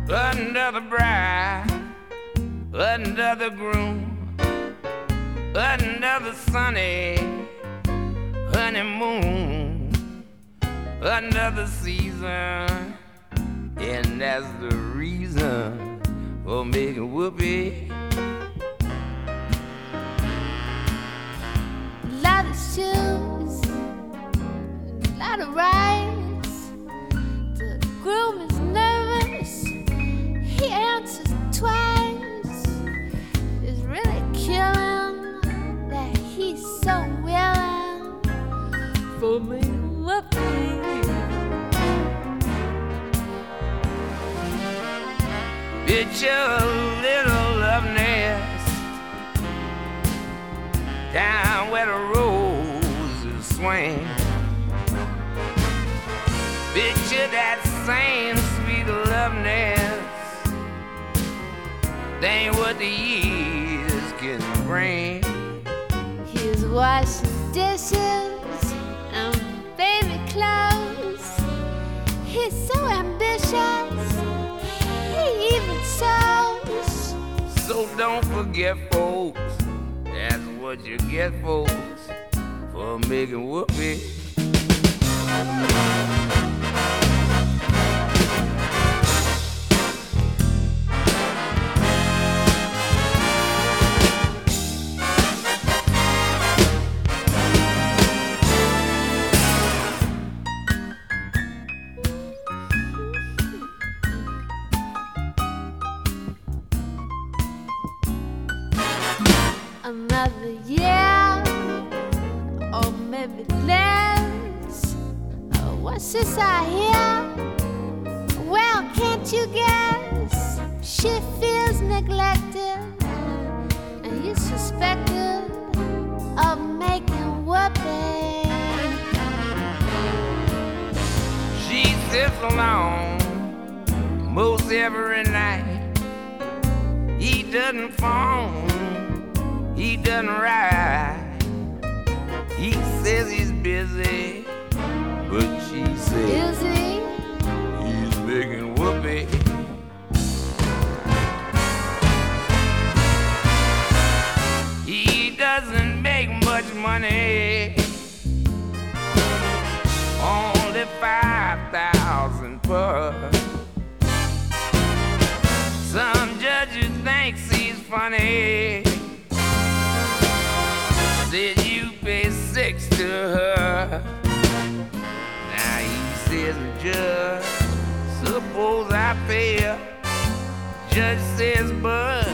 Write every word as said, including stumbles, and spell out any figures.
under the bride, under the groom, under the sunny honeymoon, under the season, and that's the reason for making whoopee. A lot of shoes, a lot of rides. The groom is nervous, he answers twice. It's really killing that he's so willing for me to love me. Picture a little love nest down where the roses swing. Picture that same sweet love nest. That ain't what the years can bring. He's washing dishes and baby clothes. He's so ambitious, he even sews. So don't forget, folks, that's what you get, folks, for making whoopee. Another year, or maybe less. Oh, what's this I hear? Well, can't you guess? She feels neglected, and he's suspected of making whoopee. She sits alone most every night. He doesn't phone, he doesn't ride. He says he's busy, but she says Is he? he's making whoopee. He doesn't make much money, only five thousand per. Some judges thinks he's funny, said you pay six to her. Now he says, Judge, suppose I pay her. Judge says, but